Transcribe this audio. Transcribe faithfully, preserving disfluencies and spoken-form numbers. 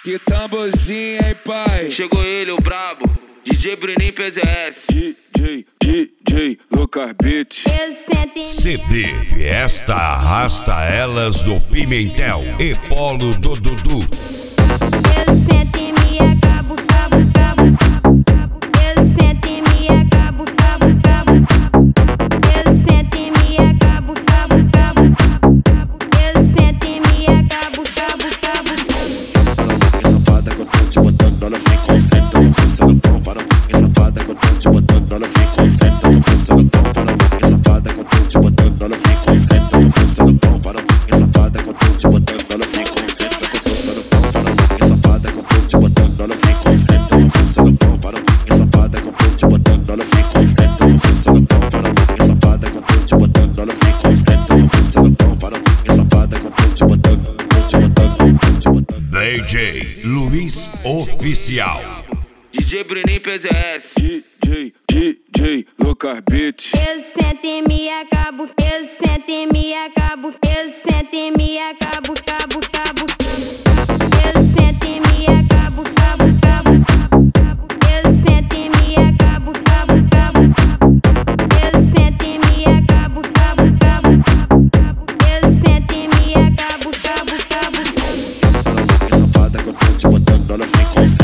Que tamborzinho, hein, pai? Chegou ele, o brabo, D J Bruninho P Z S. D J, D J, Lucas Beats. C D Fiesta arrasta elas do Pimentel e Polo do Dudu. Eu sento e me acabo, cabo, cabo. Eu sento e me acabo, cabo, cabo. Eu sento e me acabo, cabo, cabo. Eu sento e me acabo, cabo, cabo. Safada que eu tô te botando, ela se concentra no fundo do pão. Para um safada que eu tô te botando, ela se concentra no fundo do pão. Para um safada que eu tô te botando, ela se concentra no fundo do pão. Para um safada que eu tô te botando, ela se concentra no fundo do pão. Para um safada que eu tô te botando, ela se concentra no fundo do pão. Para um safada que eu tô te botando, ela se concentra no fundo do pão. Para um safada que eu tô te botando, ela se concentra no fundo do pão. Para um safada que eu tô te botando, tô te botando, tô te botando. D J Luiz Oficial. D J Bruninho P Z S. D J, D J, Lucas Beats. Eu sento e me acabo, eu sento e me acabo, eu sento e me acabo, cabo, cabo. Eu sento e me acabo, cabo, cabo. Eu sento e me acabo, cabo, cabo. Eu sento e me acabo, cabo, cabo. Eu sento e me acabo, cabo, cabo. Safada que eu tô te botando, ela se concentra.